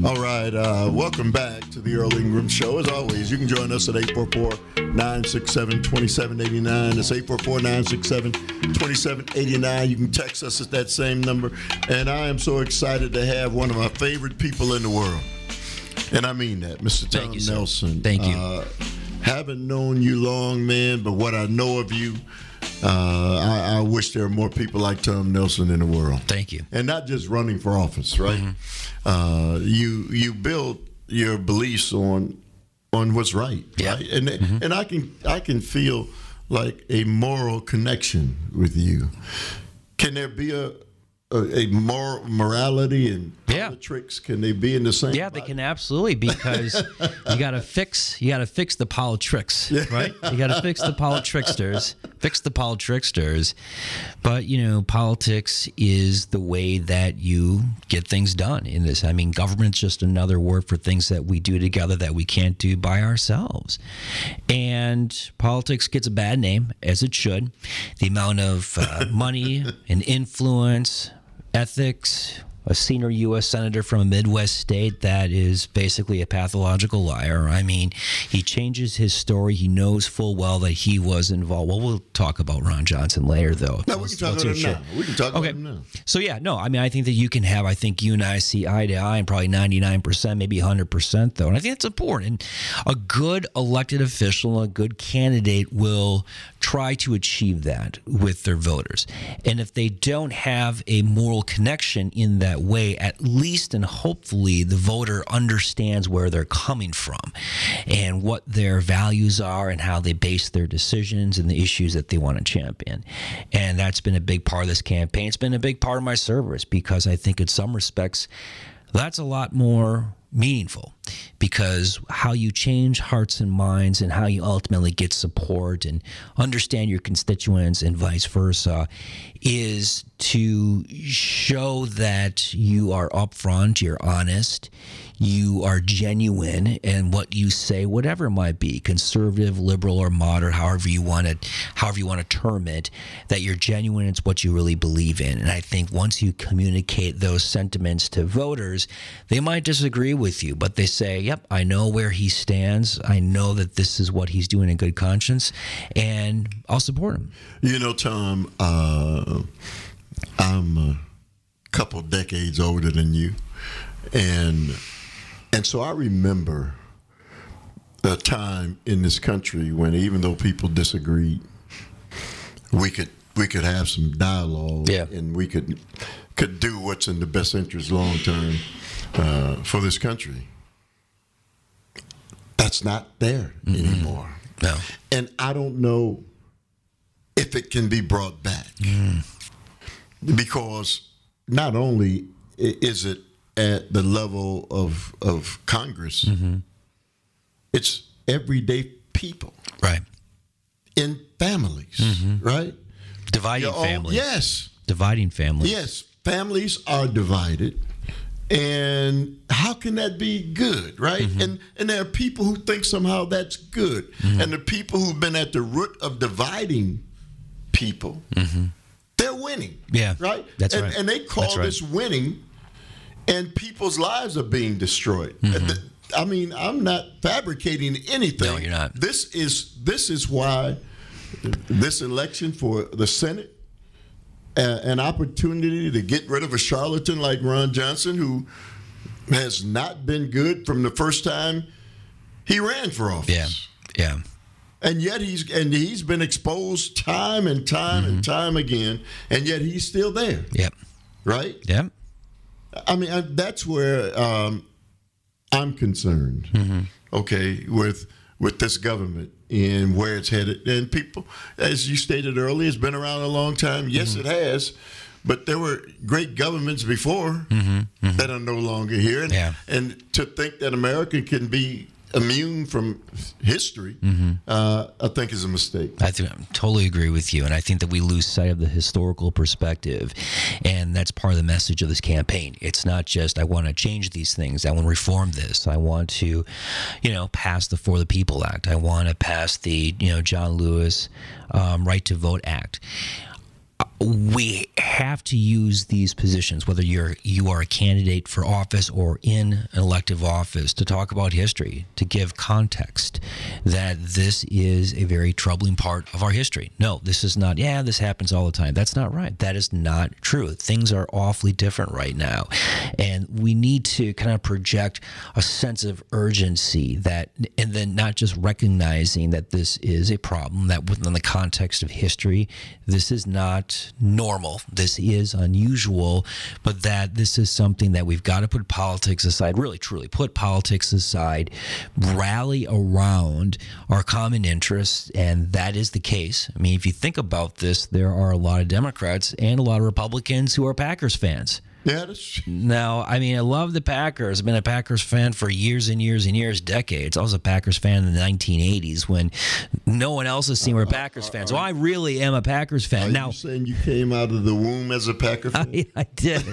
All right, welcome back to the Earl Ingram Show. As always, you can join us at 844-967-2789. That's 844-967-2789. You can text us at that same number. And I am so excited to have one of my favorite people in the world. And I mean that, Mr. Tom Nelson. Thank you. Haven't known you long, man, but what I know of you, I wish there were more people like Tom Nelson in the world. Thank you. And not just running for office, right? Mm-hmm. You build your beliefs on what's right, yeah. right? And I can feel like a moral connection with you. Can there be a morality and politics? Can they be in the same? Yeah, they can absolutely, because you got to fix the politricks, right? You got to fix the politricksters, But politics is the way that you get things done in this. I mean, government's just another word for things that we do together that we can't do by ourselves. And politics gets a bad name, as it should. The amount of money and influence, ethics, a senior U.S. senator from a Midwest state that is basically a pathological liar. I mean, he changes his story. He knows full well that he was involved. Well, we'll talk about Ron Johnson later, though. No, we can talk about him now. We can talk about him now. So, I mean, I think that you can have, I think you and I see eye to eye, and probably 99%, maybe 100%, though. And I think that's important. And a good elected official, a good candidate will try to achieve that with their voters. And if they don't have a moral connection in that way, at least and hopefully the voter understands where they're coming from and what their values are and how they base their decisions and the issues that they want to champion. And that's been a big part of this campaign. It's been a big part of my service, because I think in some respects that's a lot more meaningful, because how you change hearts and minds and how you ultimately get support and understand your constituents and vice versa is to show that you are upfront, you're honest, you are genuine, and what you say, whatever it might be, conservative, liberal, or moderate, however you want to term it, that you're genuine. It's what you really believe in. And I think once you communicate those sentiments to voters, they might disagree with you, but they say, "Yep, I know where he stands. I know that this is what he's doing in good conscience, and I'll support him." Tom, I'm a couple decades older than you, and so I remember a time in this country when, even though people disagreed, we could have some dialogue, and we could do what's in the best interest long term for this country. That's not there anymore. No. And I don't know if it can be brought back. Because not only is it at the level of Congress, it's everyday people. Right. In families, right? Dividing families. Yes. Dividing families. Yes. Families are divided. And how can that be good, right? And there are people who think somehow that's good. And the people who've been at the root of dividing people, they're winning. Yeah. Right? That's right. And they call this winning, and people's lives are being destroyed. I mean, I'm not fabricating anything. No, you're not. This is why this election for the Senate, an opportunity to get rid of a charlatan like Ron Johnson, who has not been good from the first time he ran for office. Yeah. And yet he's been exposed time and time and time again, and yet he's still there. Yep. Right? Yep. I mean, that's where I'm concerned. Okay, with this government and where it's headed. And people, as you stated earlier, it's been around a long time. Yes, it has. But there were great governments before that are no longer here. And to think that America can be immune from history, I think is a mistake. I totally agree with you, and I think that we lose sight of the historical perspective, and that's part of the message of this campaign. It's not just, I want to change these things, I want to reform this, I want to, pass the For the People Act, I want to pass the, John Lewis Right to Vote Act. we have to use these positions, whether you are a candidate for office or in an elective office, to talk about history, to give context that this is a very troubling part of our history. No, this is not, this happens all the time. That's not right. That is not true. Things are awfully different right now. And we need to kind of project a sense of urgency and then not just recognizing that this is a problem, that within the context of history, this is not normal. This is unusual, but that this is something that we've got to put politics aside, really, truly put politics aside, rally around our common interests, and that is the case. I mean, if you think about this, there are a lot of Democrats and a lot of Republicans who are Packers fans. Yeah, that's true. Now, I mean, I love the Packers. I've been a Packers fan for years and years and years, decades. I was a Packers fan in the 1980s when no one else has seen we're Packers fans. So I really am a Packers fan. Now, you saying you came out of the womb as a Packer fan? I did.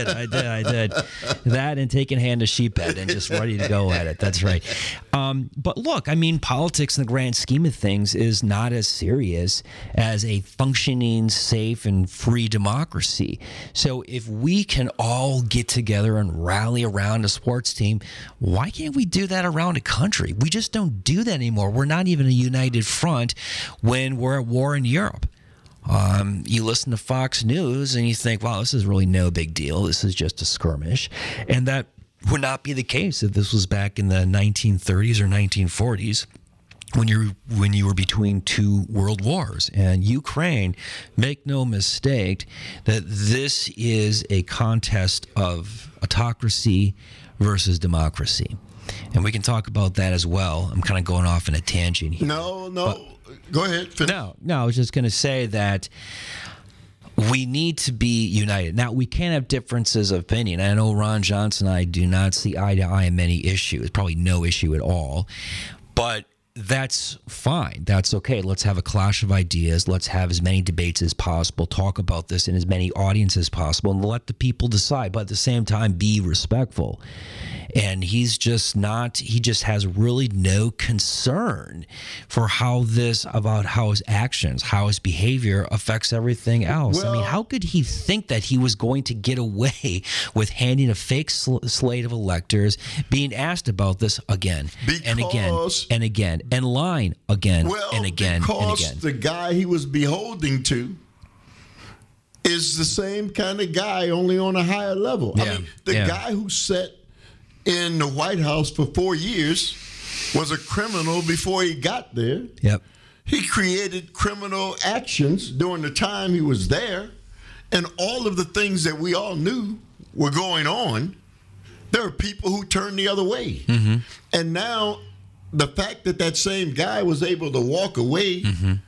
That and taking hand to sheephead and just ready to go at it. That's right. But look, I mean, politics in the grand scheme of things is not as serious as a functioning, safe, and free democracy. So if we can all get together and rally around a sports team, why can't we do that around a country? We just don't do that anymore. We're not even a united front when we're at war in Europe. You listen to Fox News and you think, wow, this is really no big deal. This is just a skirmish. And that would not be the case if this was back in the 1930s or 1940s. When you were between two world wars. And Ukraine, make no mistake that this is a contest of autocracy versus democracy. And we can talk about that as well. I'm kind of going off in a tangent here. No. Go ahead. Finish. No, I was just going to say that we need to be united. Now, we can have differences of opinion. I know Ron Johnson and I do not see eye to eye on many issues, probably no issue at all. But that's fine. That's okay. Let's have a clash of ideas. Let's have as many debates as possible, talk about this in as many audiences as possible, and let the people decide. But at the same time, be respectful. And he just has really no concern for how his actions, how his behavior affects everything else. Well, I mean, how could he think that he was going to get away with handing a fake slate of electors, being asked about this again and again and again, and lying again and again and again? The guy he was beholding to is the same kind of guy, only on a higher level. Yeah. I mean, the guy who sat in the White House for 4 years was a criminal before he got there. Yep. He created criminal actions during the time he was there, and all of the things that we all knew were going on, there are people who turned the other way. Mm-hmm. And now the fact that same guy was able to walk away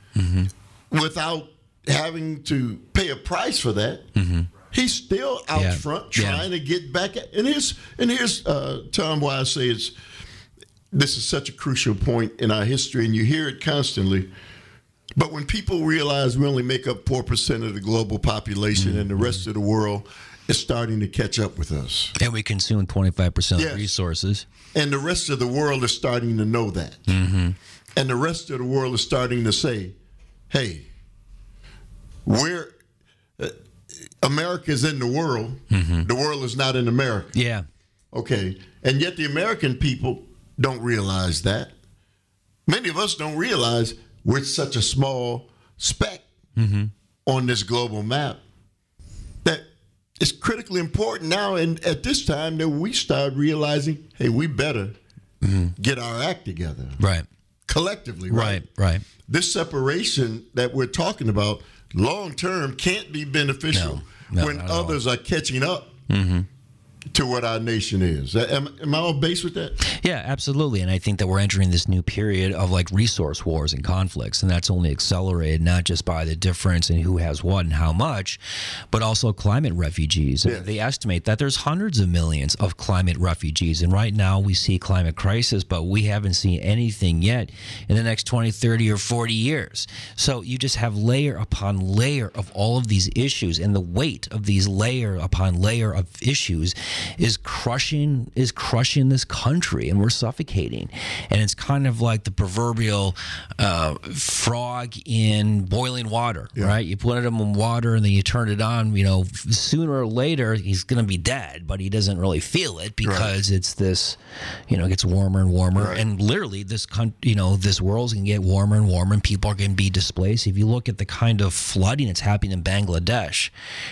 without having to pay a price for that, he's still out front trying to get back at. And here's Tom, why I say this is such a crucial point in our history, and you hear it constantly. But when people realize we only make up 4% of the global population and the rest of the world is starting to catch up with us. And we consume 25% of resources. And the rest of the world is starting to know that. Mm-hmm. And the rest of the world is starting to say, hey, America's in the world. Mm-hmm. The world is not in America. Yeah. Okay. And yet the American people don't realize that. Many of us don't realize we're such a small speck on this global map that it's critically important now and at this time that we start realizing, hey, we better get our act together. Right. Collectively, right? Right. This separation that we're talking about long term can't be beneficial when others are catching up to what our nation is. Am I on base with that? Yeah, absolutely. And I think that we're entering this new period of like resource wars and conflicts, and that's only accelerated not just by the difference in who has what and how much, but also climate refugees. Yeah. They estimate that there's hundreds of millions of climate refugees, and right now we see climate crisis, but we haven't seen anything yet in the next 20, 30, or 40 years. So you just have layer upon layer of all of these issues, and the weight of these layer upon layer of issues is crushing this country, and we're suffocating. And it's kind of like the proverbial frog in boiling water, right? You put him in water and then you turn it on. Sooner or later he's going to be dead, but he doesn't really feel it because it's this, it gets warmer and warmer, and literally this world's going to get warmer and warmer, and people are going to be displaced. If you look at the kind of flooding that's happening in Bangladesh,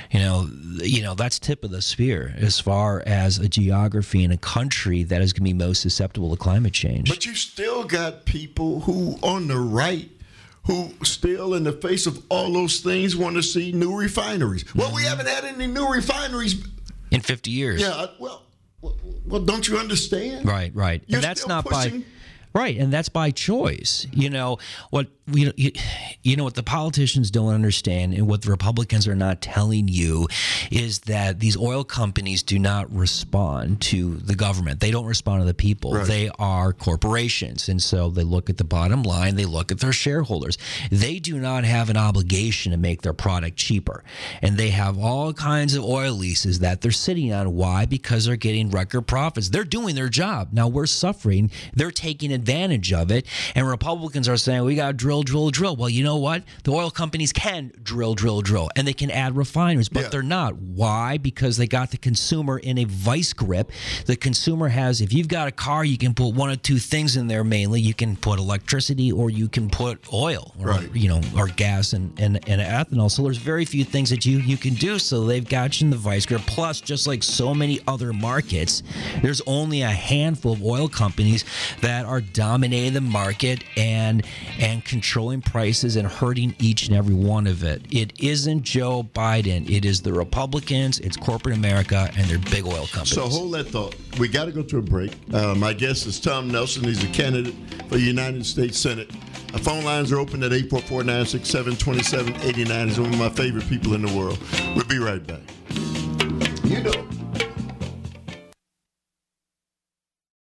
that's tip of the spear as far as a geography in a country that is going to be most susceptible to climate change. But you still got people who on the right who still, in the face of all those things, want to see new refineries. Well, we haven't had any new refineries in 50 years. Yeah, well, don't you understand? Right. You're and that's still not pushing. Right, and that's by choice. What what the politicians don't understand, and what the Republicans are not telling you, is that these oil companies do not respond to the government. They don't respond to the people. Right. They are corporations, and so they look at the bottom line. They look at their shareholders. They do not have an obligation to make their product cheaper, and they have all kinds of oil leases that they're sitting on. Why? Because they're getting record profits. They're doing their job. Now we're suffering. They're taking advantage of it, and Republicans are saying we got to drill. Well, you know what? The oil companies can drill, and they can add refineries, but they're not. Why? Because they got the consumer in a vice grip. The consumer has, if you've got a car, you can put one or two things in there mainly. You can put electricity, or you can put oil, or or gas and ethanol. So there's very few things that you can do. So they've got you in the vice grip. Plus, just like so many other markets, there's only a handful of oil companies that are dominating the market and controlling prices and hurting each and every one of it. It isn't Joe Biden. It is the Republicans, it's corporate America, and their big oil companies. So hold that thought. We got to go to a break. My guest is Tom Nelson. He's a candidate for the United States Senate. Our phone lines are open at 844-967-2789. He's one of my favorite people in the world. We'll be right back.